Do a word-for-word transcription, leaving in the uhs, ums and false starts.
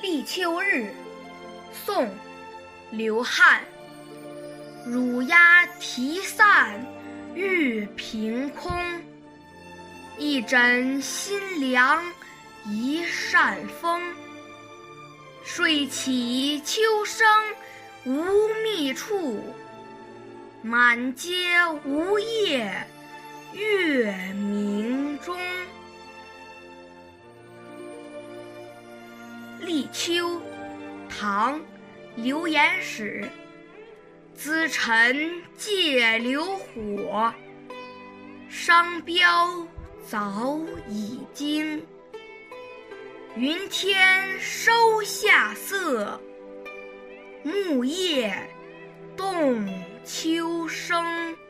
立秋日，宋·刘翰。乳鸦啼散玉屏空，一枕新凉一扇风。睡起秋声无觅处，满阶梧叶月明中。立秋，唐·刘演史。资臣借流火，商标早已经。云天收夏色，木叶动秋声。